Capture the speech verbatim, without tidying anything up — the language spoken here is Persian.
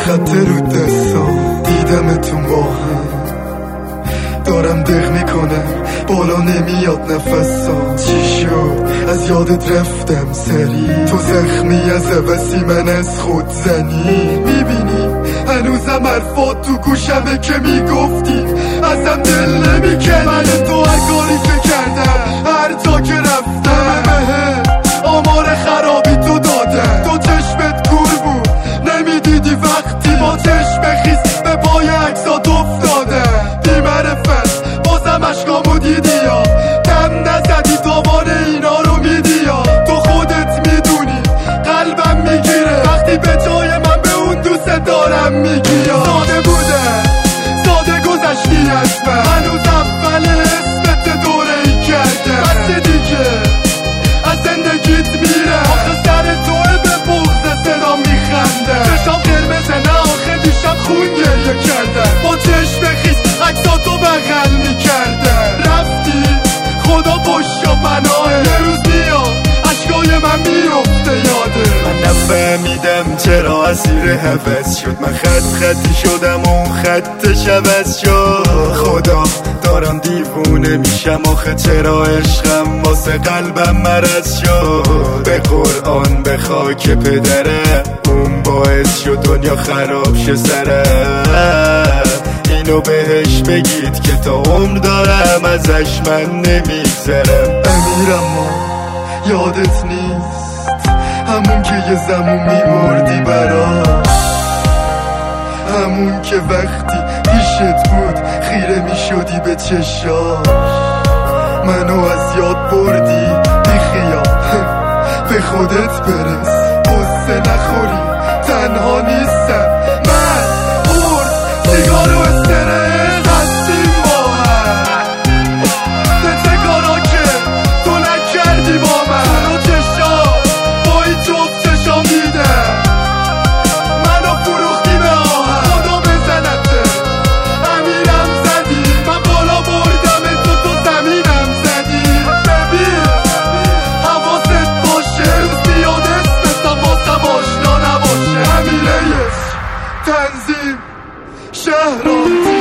خط رو دستام دیدمتون با هم، دارم دق میکنم بالا نمیاد نفسام. چی شد از یادت رفتم سری، تو زخمی از عوضی من از خود زنی. میبینی هنوزم حرفات تو گوشمه که میگفتی ازم دل نمیکنی. من تو هر کاری که کردم هر جا که رفتم آمار خرابی تو دادم. تو چشمت کور بود نمیدیدی وقتی با چشم خیس به پای عکسات افتادم. بی‌معرفت بازم عشقامو دیدی یا دم نزدی تاوان اینا رو میدی یا تو خودت میدونی قلبم میگیره وقتی به جای من به اون دوست دارم میگی. ساده بوده ساده گذشتی از من، هنوز اول اسمت دوره ای کرده. بس دیگه از زندگیت میره آخه سر توه به بغض صدا میخنده. چشام قرمزه نه آخه دیشب خون گریه کرده با چشم خیس عکساتو بغل میکرده. رفتی خدا پشت و پناهه یه روز میاد عشقای من میفته یاده. من نفهمیدم چرا اسیر حوض شد، من خط خطی شدم و اون خطش عوض شد. خدا دارم دیوونه میشم آخه چرا عشقم واسه قلبم مرض شد. به قرآن به خاک پدره اون باعث شد دنیا خراب شه سره. اینو بهش بگید که تا عمر دارم ازش من نمیگذرم. امیرم ما یادت نیست همون که یه زمون میمردی براش، همون که وقتی پیشت بود خیره میشدی به چشاش. منو از یاد بردی بی خیال به خودت برس قصه نخوری تنها نیستم من. قرص سیگار و استرس هستیم با هم، مثل کارا که تو نکردی با من. منو چشا با این جفت چشا میدم منو فروختی به آهم. خدا بزنته امیرم زدی من بالا بردم تو تو زمینم زدی. ببین حواست باشه روز بیاد اسمتم واسم آشنا نباشه. امیره تنظیم شهرام